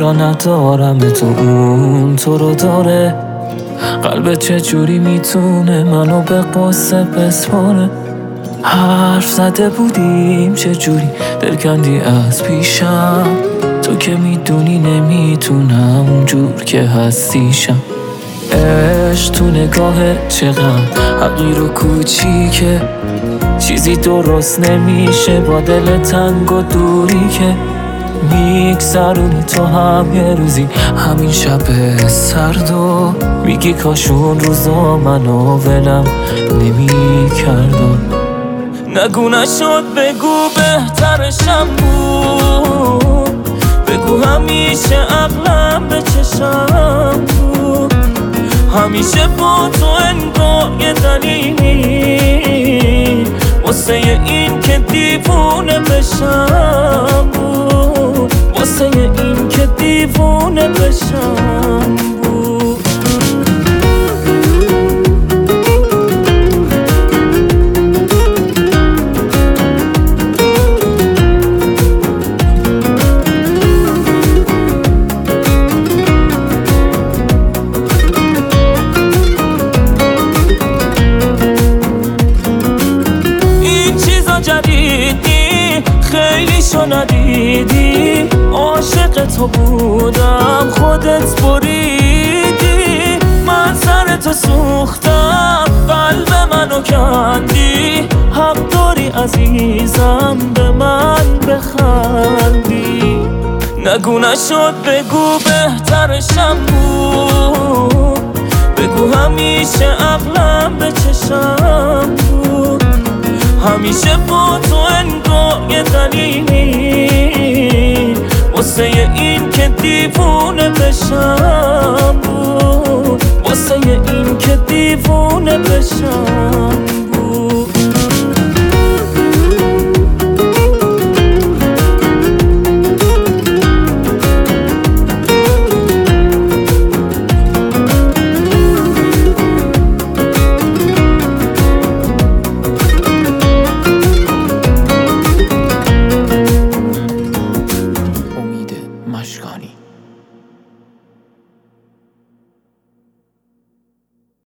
چرا ندارم تو اون تو رو داره؟ قلبت چجوری میتونه منو به قصه بسپاره؟ حرف زده بودیم چجوری دل کندی از پیشم، تو که میدونی نمیتونم اونجور که هستیشم. عشق تو نگاه چقدر حقیر و کوچیکه، چیزی درست نمیشه با دل تنگ و دوری که میگذرونی تو هم یه روزی همین شب سردو میگی کاشون روزا منو ولم نمی‌کردن. نگو نشد بگو بهترشم بود، بگو همیشه عقلم به چشم بود، همیشه با تو انگار یه دلیلی واسه این که دیوونه بشم بود، واسه این که دیوونه بشم بود. جدیدی خیلی شو ندیدی، عاشق تو بودم خودت بریدی، من سر تو سوختم قلب منو کندی، حق داری عزیزم به من بخندی. نگو نشد بگو بهترشم بود، بگو همیشه عقلم به چشم بود، همیشه با تو انگار یه دلیلی واسه این که دیوونه بشم بود، واسه این که دیوونه بشم.